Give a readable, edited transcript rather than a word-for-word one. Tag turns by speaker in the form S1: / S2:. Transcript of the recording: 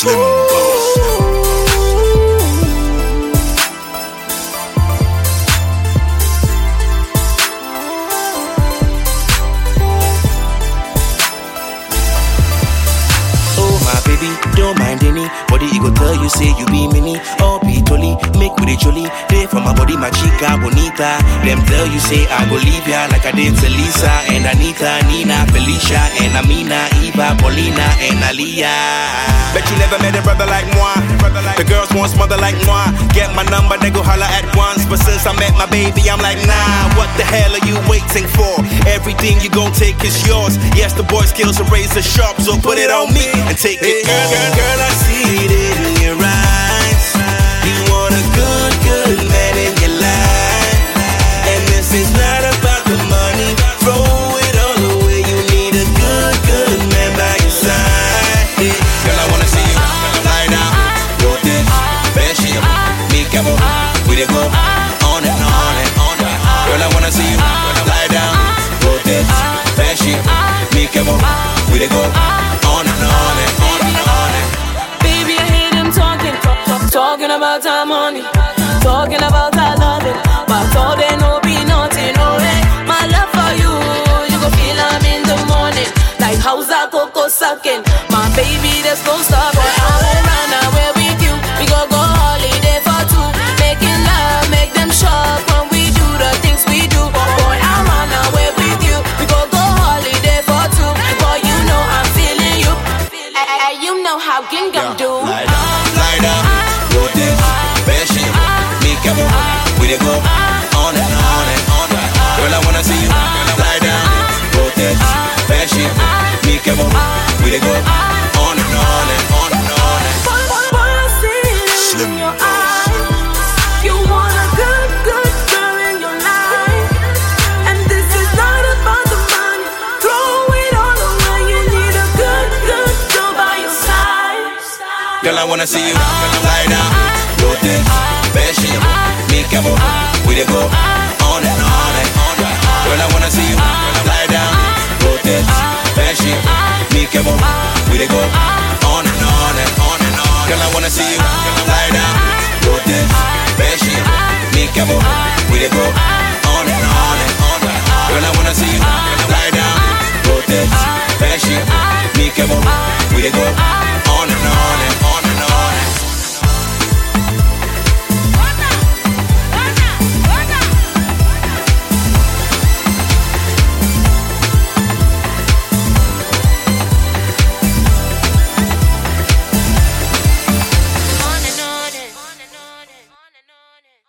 S1: Slim Boss.
S2: Don't mind any body, he go tell you say you be mini. Oh, be jolly, make with it jolly. Day for my body, my chica bonita. Them tell you say I go leave ya like I did to Lisa and Anita, Nina, Felicia, and Amina, Eva, Paulina, and Aliyah.
S3: Bet you never met a brother like moi. The girls want smother like moi. Get my number, they go holler at once. But since I met my baby, I'm like, nah, what the hell are you waiting for? Everything you gon' take is yours. Yes, the boy skills are razor sharp, so put it on me and take it.
S2: Girl, I see it in your eyes. You want a good man in your life. And this is not about the money. Throw it all away. You need a good man by your side.
S3: Girl, I wanna see you lie down, rotate, bend shape, make a move. We dey go on and on and on. Girl, I wanna see you lie down, rotate, bend shape, make a move. We dey go on and on and on and on.
S4: Baby, I hear them talking about our money, talking about our loving, but all they know be nothing. Oh, hey, my love for you, you go feel I'm in the morning, like how's that cocoa sucking? My baby, there's no stop. I won't run away with you. We go holiday for two, making love, make them shock when we do the things we do. Boy, I run away with you. We go holiday for two. Boy, you know I'm feeling you. You know how gingham do.
S3: Lie down, rotate, bend shape, make a move. We dey go on and on and on. Girl, I wanna see you lie down, rotate, bend shape, make a move. We dey go on and on and on and on.
S4: Boy, I see it in your eyes. You want a good girl in your life. And this is not about the money. Throw it all away. You need a good girl by your side.
S3: Girl, I wanna see you lie down, rotate, bend shape, make a move. We dey go on and on and on. Girl, I wanna see you lie down, rotate, bend shape, make a move. We dey go